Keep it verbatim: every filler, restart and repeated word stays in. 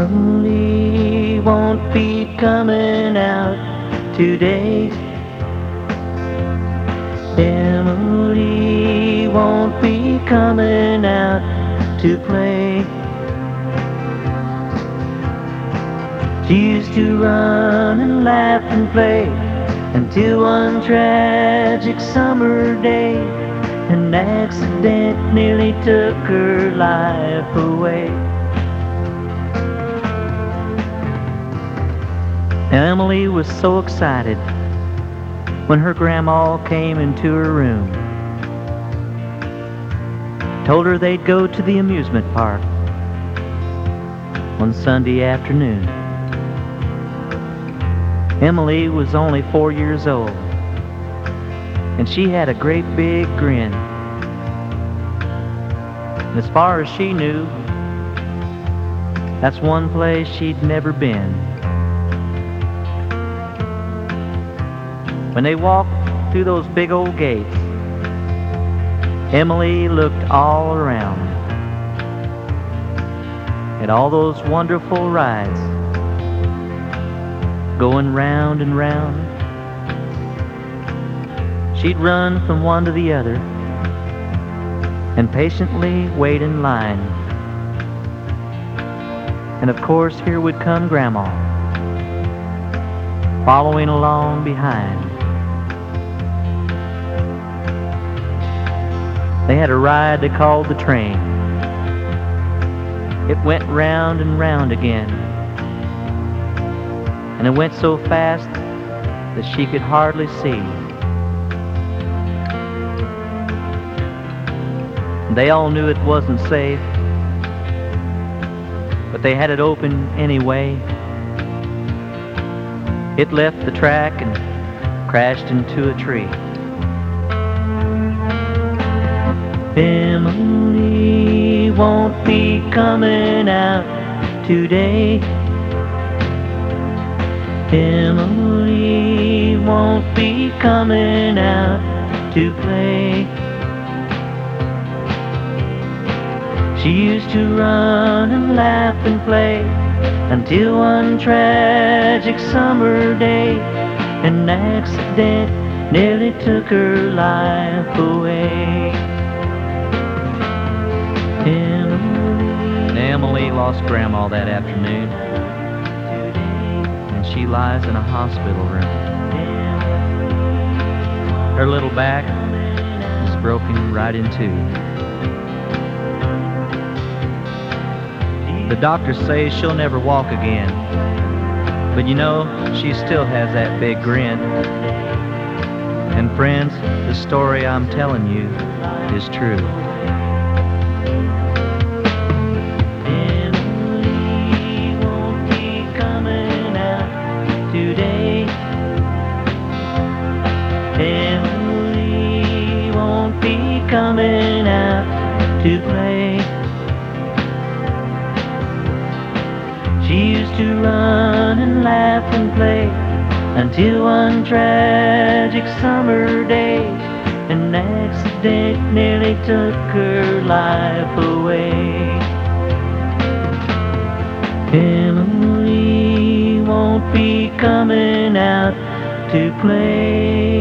Emily won't be coming out today. Emily won't be coming out to play. She used to run and laugh and play until one tragic summer day an accident nearly took her life away. Emily was so excited when her grandma came into her room, told her they'd go to the amusement park one Sunday afternoon. Emily was only four years old, and she had a great big grin. And as far as she knew, that's one place she'd never been. When they walked through those big old gates, Emily looked all around at all those wonderful rides going round and round. She'd run from one to the other and patiently wait in line. And of course, here would come Grandma, following along behind. They had a ride they called the train. It went round and round again, and it went so fast that she could hardly see. They all knew it wasn't safe, but they had it open anyway. It left the track and crashed into a tree. Emily won't be coming out today. Emily won't be coming out to play. She used to run and laugh and play until one tragic summer day an accident nearly took her life away. Emily, Emily lost Grandma that afternoon, and she lies in a hospital room. Her little back is broken right in two. The doctors say she'll never walk again, but you know, she still has that big grin. And friends, the story I'm telling you is true. Emily won't be coming out today. Emily won't be coming out to play. She used to run and laugh and play until one tragic summer day an accident nearly took her life away. Emily won't be coming out to play.